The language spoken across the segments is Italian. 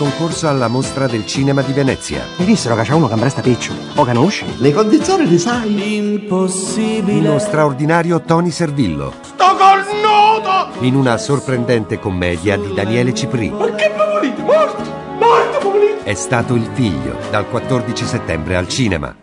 concorso alla Mostra del Cinema di Venezia. Mi dissero che c'è uno che mi resta piccio. O conosci? Le condizioni le sai? Impossibile. Uno straordinario Tony Servillo. Sto col nodo! In una sorprendente commedia di Daniele Cipri. Ma che mi volete? Morto! Morto, mi volete? È stato il figlio, dal 14 settembre al cinema.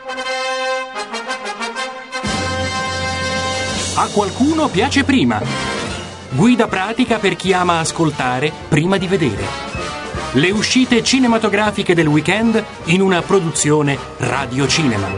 A qualcuno piace prima. Guida pratica per chi ama ascoltare prima di vedere. Le uscite cinematografiche del weekend in una produzione Radio Cinema.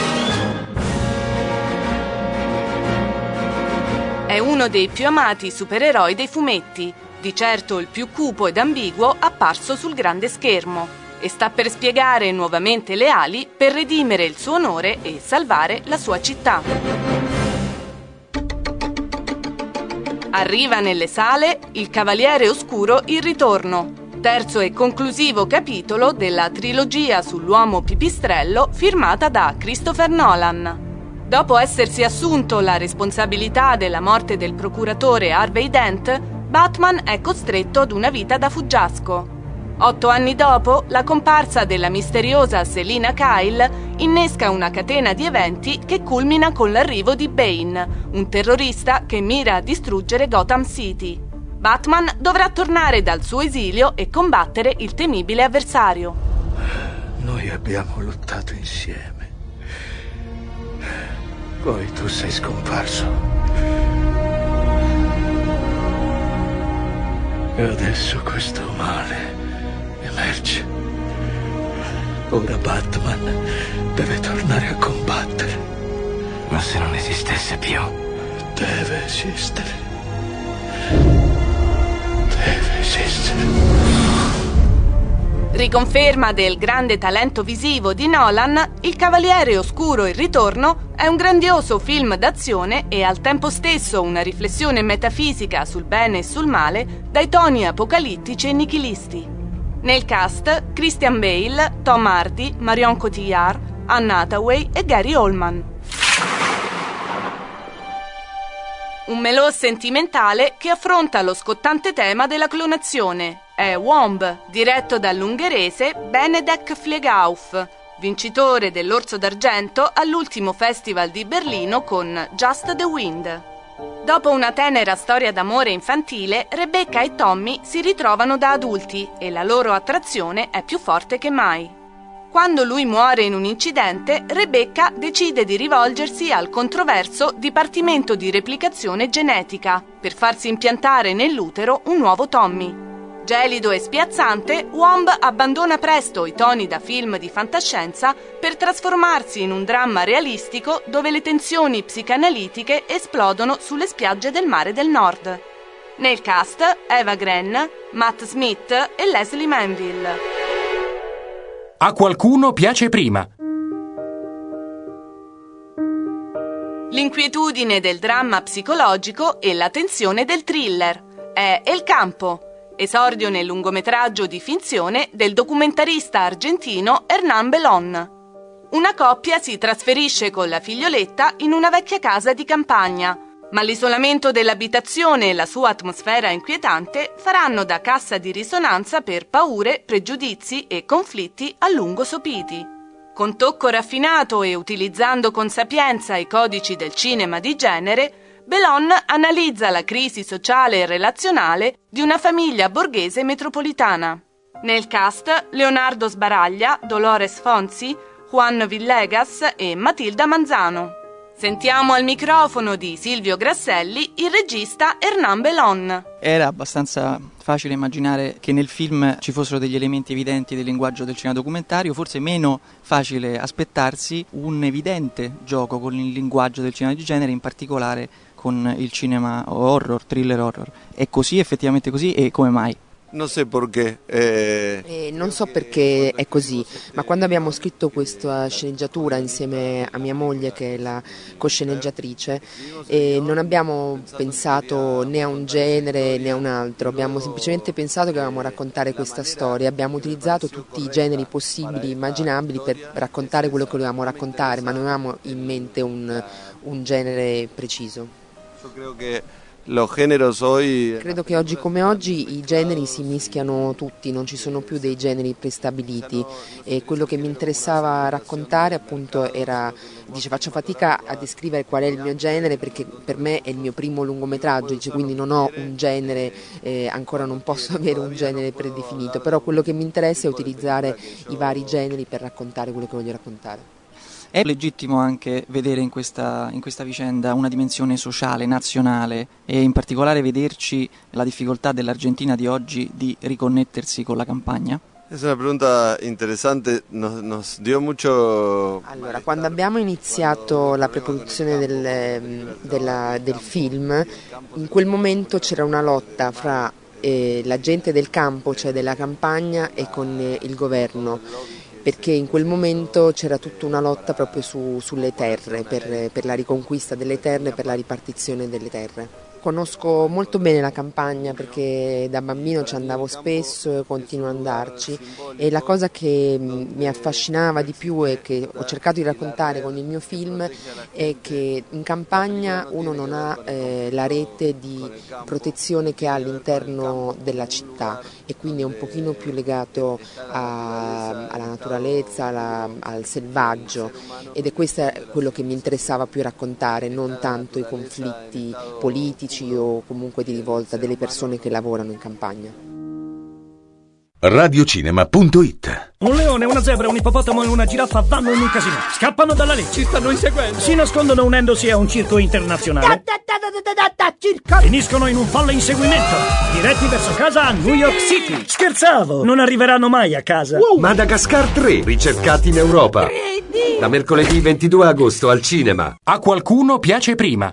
È uno dei più amati supereroi dei fumetti, di certo il più cupo ed ambiguo apparso sul grande schermo, e sta per spiegare nuovamente le ali per redimere il suo onore e salvare la sua città. Arriva nelle sale Il Cavaliere Oscuro Il Ritorno, terzo e conclusivo capitolo della trilogia sull'uomo pipistrello firmata da Christopher Nolan. Dopo essersi assunto la responsabilità della morte del procuratore Harvey Dent, Batman è costretto ad una vita da fuggiasco. 8 anni dopo, la comparsa della misteriosa Selina Kyle innesca una catena di eventi che culmina con l'arrivo di Bane, un terrorista che mira a distruggere Gotham City. Batman dovrà tornare dal suo esilio e combattere il temibile avversario. Noi abbiamo lottato insieme. Poi tu sei scomparso. E adesso questo male emerge. Ora Batman deve tornare a combattere. Ma se non esistesse più? Deve esistere. Deve esistere. Riconferma del grande talento visivo di Nolan, Il Cavaliere Oscuro Il Ritorno è un grandioso film d'azione e al tempo stesso una riflessione metafisica sul bene e sul male dai toni apocalittici e nichilisti. Nel cast Christian Bale, Tom Hardy, Marion Cotillard, Anne Hathaway e Gary Oldman. Un melò sentimentale che affronta lo scottante tema della clonazione. È Womb, diretto dall'ungherese Benedek Flegauf, vincitore dell'Orso d'Argento all'ultimo festival di Berlino con Just the Wind. Dopo una tenera storia d'amore infantile, Rebecca e Tommy si ritrovano da adulti e la loro attrazione è più forte che mai. Quando lui muore in un incidente, Rebecca decide di rivolgersi al controverso Dipartimento di Replicazione Genetica per farsi impiantare nell'utero un nuovo Tommy. Gelido e spiazzante, Womb abbandona presto i toni da film di fantascienza per trasformarsi in un dramma realistico dove le tensioni psicanalitiche esplodono sulle spiagge del Mare del Nord. Nel cast Eva Green, Matt Smith e Leslie Manville. A qualcuno piace prima. L'inquietudine del dramma psicologico e la tensione del thriller. È El Campo, esordio nel lungometraggio di finzione del documentarista argentino Hernán Belón. Una coppia si trasferisce con la figlioletta in una vecchia casa di campagna, ma l'isolamento dell'abitazione e la sua atmosfera inquietante faranno da cassa di risonanza per paure, pregiudizi e conflitti a lungo sopiti. Con tocco raffinato e utilizzando con sapienza i codici del cinema di genere, Belón analizza la crisi sociale e relazionale di una famiglia borghese metropolitana. Nel cast Leonardo Sbaraglia, Dolores Fonzi, Juan Villegas e Matilda Manzano. Sentiamo al microfono di Silvio Grasselli il regista Hernán Belón. Era abbastanza facile immaginare che nel film ci fossero degli elementi evidenti del linguaggio del cinema documentario, forse meno facile aspettarsi un evidente gioco con il linguaggio del cinema di genere, in particolare con il cinema horror, thriller horror. È così, effettivamente così, e come mai? Non so perché. Non so perché è così, ma quando abbiamo scritto questa sceneggiatura insieme a mia moglie, che è la cosceneggiatrice, non abbiamo pensato né a un genere né a un altro, abbiamo semplicemente pensato che dovevamo raccontare questa storia, abbiamo utilizzato tutti i generi possibili, immaginabili per raccontare quello che volevamo raccontare, ma non avevamo in mente un genere preciso. Io credo che los géneros hoy... Credo che oggi come oggi i generi si mischiano tutti, non ci sono più dei generi prestabiliti, e quello che mi interessava raccontare appunto era, faccio fatica a descrivere qual è il mio genere perché per me è il mio primo lungometraggio, quindi non ho un genere, ancora non posso avere un genere predefinito, però quello che mi interessa è utilizzare i vari generi per raccontare quello che voglio raccontare. È legittimo anche vedere in questa vicenda una dimensione sociale, nazionale, e in particolare vederci la difficoltà dell'Argentina di oggi di riconnettersi con la campagna? È una pregunta interessante, nos dio mucho... Allora, quando abbiamo iniziato la preproduzione del film, in quel momento c'era una lotta fra la gente del campo, cioè della campagna, e con il governo, perché in quel momento c'era tutta una lotta proprio sulle terre, per la riconquista delle terre, per la ripartizione delle terre. Conosco molto bene la campagna perché da bambino ci andavo spesso e continuo ad andarci, e la cosa che mi affascinava di più e che ho cercato di raccontare con il mio film è che in campagna uno non ha la rete di protezione che ha all'interno della città, e quindi è un pochino più legato alla naturalezza, al selvaggio, ed è questo quello che mi interessava più raccontare, non tanto i conflitti politici o comunque di rivolta delle persone che lavorano in campagna. Radiocinema.it. Un leone, una zebra, un ippopotamo e una giraffa vanno in un casino. Scappano dalla legge. Ci stanno inseguendo. Si nascondono unendosi a un circo internazionale. Finiscono in un folle inseguimento, diretti verso casa a New York City. Scherzavo, non arriveranno mai a casa. Madagascar 3, ricercati in Europa. Da mercoledì 22 agosto al cinema. A qualcuno piace prima.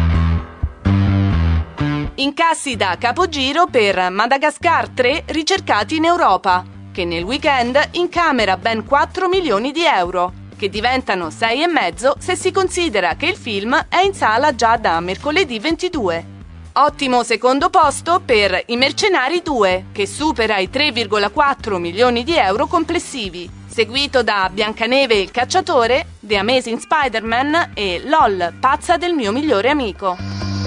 Incassi da capogiro per Madagascar 3 ricercati in Europa, che nel weekend incamera ben 4 milioni di euro, che diventano 6,5 se si considera che il film è in sala già da mercoledì 22. Ottimo secondo posto per I Mercenari 2, che supera i 3,4 milioni di euro complessivi, seguito da Biancaneve e il cacciatore, The Amazing Spider-Man e LOL, pazza del mio migliore amico.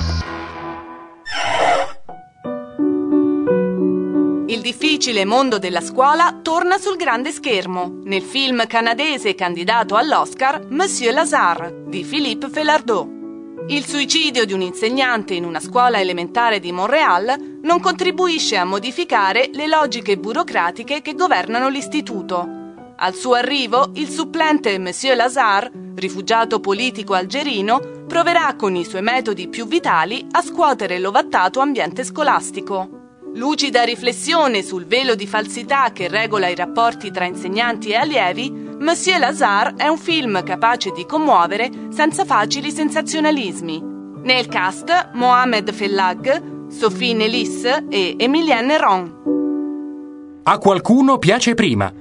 Il difficile mondo della scuola torna sul grande schermo nel film canadese candidato all'Oscar Monsieur Lazare di Philippe Falardeau. Il suicidio di un insegnante in una scuola elementare di Montréal non contribuisce a modificare le logiche burocratiche che governano l'istituto. Al suo arrivo, il supplente Monsieur Lazare, rifugiato politico algerino, proverà con i suoi metodi più vitali a scuotere l'ovattato ambiente scolastico. Lucida riflessione sul velo di falsità che regola i rapporti tra insegnanti e allievi, Monsieur Lazare è un film capace di commuovere senza facili sensazionalismi. Nel cast Mohamed Fellag, Sophie Nélis e Emilienne Ron. A qualcuno piace prima.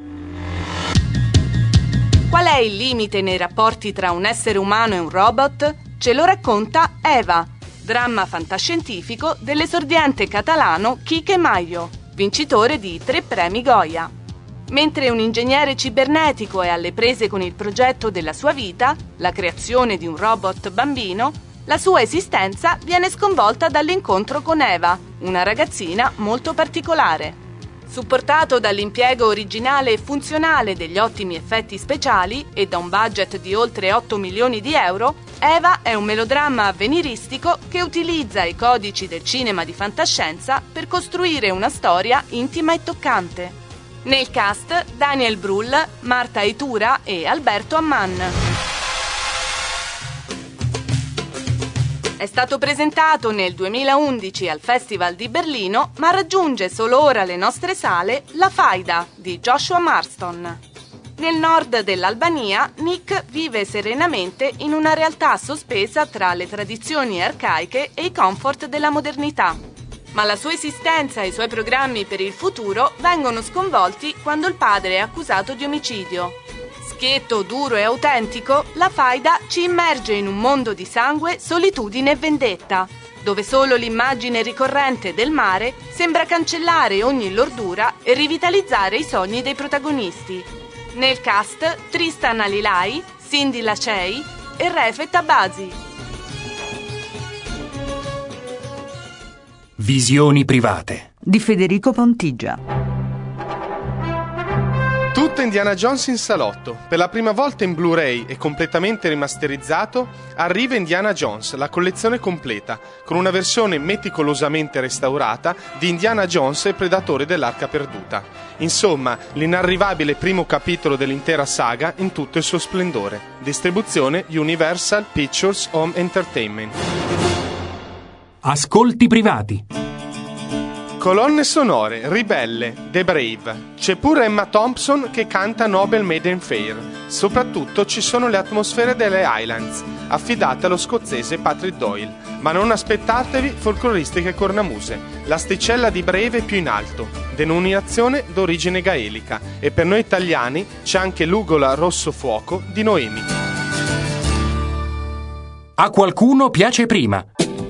Qual è il limite nei rapporti tra un essere umano e un robot? Ce lo racconta Eva, dramma fantascientifico dell'esordiente catalano Quique Mayo, vincitore di 3 premi Goya. Mentre un ingegnere cibernetico è alle prese con il progetto della sua vita, la creazione di un robot bambino, la sua esistenza viene sconvolta dall'incontro con Eva, una ragazzina molto particolare. Supportato dall'impiego originale e funzionale degli ottimi effetti speciali e da un budget di oltre 8 milioni di euro, Eva è un melodramma avveniristico che utilizza i codici del cinema di fantascienza per costruire una storia intima e toccante. Nel cast Daniel Brühl, Marta Itura e Alberto Ammann. È stato presentato nel 2011 al Festival di Berlino, ma raggiunge solo ora le nostre sale La Faida di Joshua Marston. Nel nord dell'Albania, Nick vive serenamente in una realtà sospesa tra le tradizioni arcaiche e i comfort della modernità. Ma la sua esistenza e i suoi programmi per il futuro vengono sconvolti quando il padre è accusato di omicidio. Schietto, duro e autentico, La Faida ci immerge in un mondo di sangue, solitudine e vendetta, dove solo l'immagine ricorrente del mare sembra cancellare ogni lordura e rivitalizzare i sogni dei protagonisti. Nel cast Tristan Alilai, Cindy Lachey e Refet Abazi. Visioni private di Federico Pontigia. Tutto Indiana Jones in salotto. Per la prima volta in Blu-ray e completamente rimasterizzato arriva Indiana Jones, la collezione completa, con una versione meticolosamente restaurata di Indiana Jones e Predatore dell'Arca Perduta. Insomma, l'inarrivabile primo capitolo dell'intera saga in tutto il suo splendore. Distribuzione Universal Pictures Home Entertainment. Ascolti privati. Colonne sonore, Ribelle, The Brave. C'è pure Emma Thompson che canta Nobel Maiden Fair. Soprattutto ci sono le atmosfere delle Highlands, affidate allo scozzese Patrick Doyle. Ma non aspettatevi folcloristiche cornamuse. L'asticella di Brave è più in alto, denominazione d'origine gaelica. E per noi italiani c'è anche l'ugola rosso fuoco di Noemi. A qualcuno piace prima.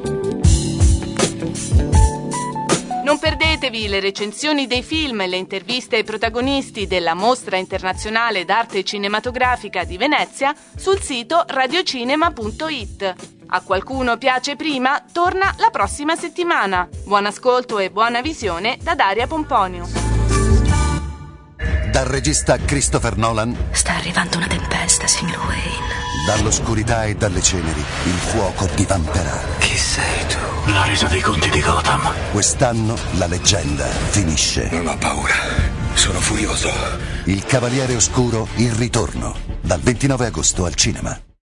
Non perdetevi le recensioni dei film e le interviste ai protagonisti della Mostra Internazionale d'Arte Cinematografica di Venezia sul sito radiocinema.it. A qualcuno piace prima torna la prossima settimana. Buon ascolto e buona visione da Daria Pomponio. Dal regista Christopher Nolan. Sta arrivando una tempesta, signor Wayne. Dall'oscurità e dalle ceneri il fuoco divamperà. Chi sei tu? La resa dei conti di Gotham. Quest'anno la leggenda finisce. Non ho paura, sono furioso. Il Cavaliere Oscuro, il ritorno. Dal 29 agosto al cinema.